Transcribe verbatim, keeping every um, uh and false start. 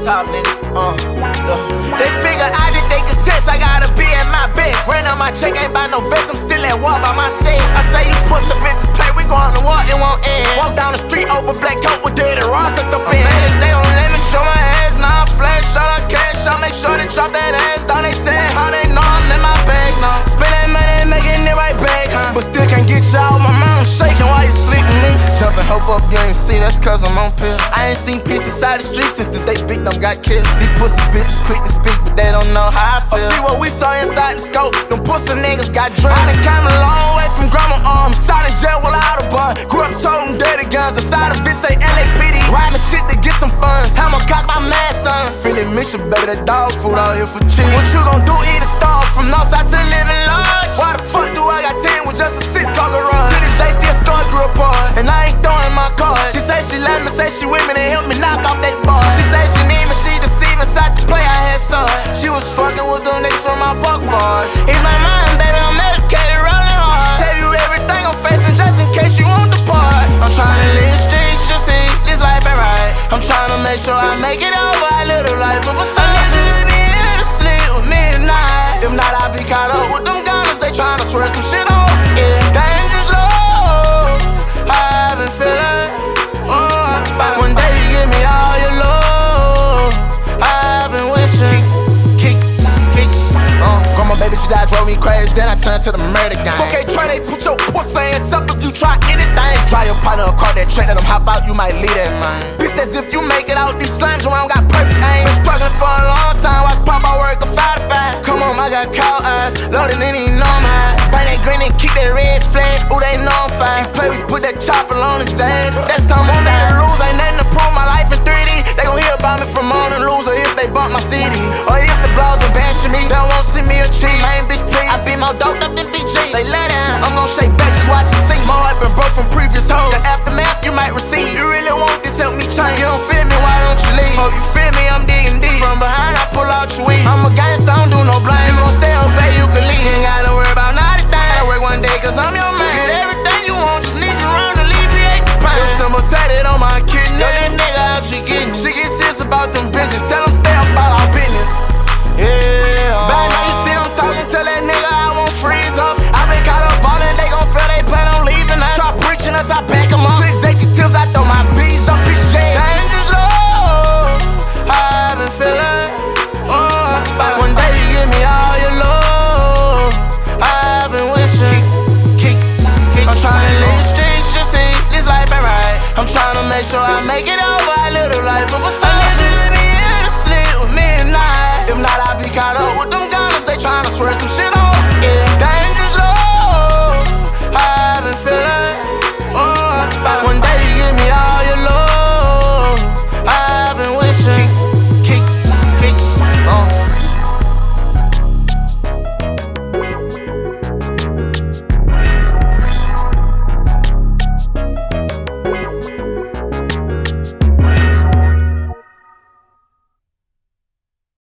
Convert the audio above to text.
Top nigga, uh, look. They figure out that they could test, I gotta be at my best. Ran on my check, ain't buy no vest, I'm still at war by my state. I say you pussy bitches play, we going to war, it won't end. Walk down the street, open black coat with dirty raw stuck up in. They don't let me show my ass, now I flash, shut up cash, I make sure they drop that ass down. They say how they know I'm in my bag, no. Spend that money, making it right back, huh? But still can't get y'all, my mom shaking while you sleeping, me. Jumping, hope up, you ain't see, that's cause I'm on pill. I ain't seen peace inside the street since the day Big Dumb got killed. These pussy bitches quick to speak, but they don't know how I feel. Oh, see what we saw inside the scope, them pussy niggas got drunk. I done came a long way from grandma arms, side in jail without a bun. Grew up toting dirty guns, the side of it say L A P D. Riding shit to get some funds, hammer cock my mad son. Freely Mitchell, baby, that dog food out here for cheap. What you gon' do, eat a star from Northside to living large? Why the fuck do I got ten with just a six car garage? To this day still scar grew apart, and I ain't throwing my cards. She say she love me, say she with me, they help me knock off that bar. She say she need me, she deceiving, inside the play I had some. She was fucking with them niggas from my park bars. In my mind, baby, I'm medicated, rolling hard. Tell you everything I'm facing just in case you won't depart. I'm trying to live the streets, you see, this life ain't right. I'm trying to make sure I make it over, I live the life of a son. I need you to be here to sleep with me tonight. If not, I'll be caught up with them gunners, they tryna swear some shit off. Yeah, dangerous low, I've been feeling. Oh, but one day you give me all your love, I've been wishing. Kick, kick, kick. Uh, grandma baby, she died, drove me crazy, then I turned to the murder gang. Okay, try they put your pussy ass up if you try anything. Try your partner a car that track, let them hop out, you might leave that man. Bitch, that's if you make it out, these slimes around got perfect aim. Been struggling for a long time, watch pop, I work a five to five. Come on, I got cow eyes, loaded in, even know I'm high. Bring that green and keep that red flag, ooh, they know I'm fine. Play, we put that chopper on his ass, that's something on that to lose, ain't nothing to prove, my life in three D. They gon' hear about me from on and loser if they bump my C D. Or if the blogs been bashing me, they won't see me a cheat. Main bitch, please, I be more doped up than B G. They let down, I'm gon' shake back, just watch and see. My heart been broke from previous hoes, the aftermath you might receive. You really want this, help me change. You don't feel me, why don't you leave? Hope you feel me, I'm digging deep. From behind, I pull out your weed. I'm a gangster, I don't do no blame. You gon' stay up, babe, you can leave. Ain't gotta worry about not a thing. I work one day, cause I'm your man. Get everything you want, just need you around to alleviate the pain. Your symbol tatted on my kidney. Yo, that nigga out, you getting. She get serious about them bitches. Tell them stay up about our business. Yeah. But now you see them talking, tell that nigga I won't freeze up. I been caught up ballin', they gon' feel they plan on leaving us. Try preaching us, I back them up. Two executives, I throw my bees up his shade. Dangerous low, I've been feeling. Oh, but one day you give me all your love, I've been wishing. Kick, kick, kick. I'm trying to live the streets, you see, this life ain't right. I'm trying to make sure I make it over, I live the life of a son. I need you to be here to sleep with me tonight. If not, I'll be caught up with them gunners, they tryna swear some shit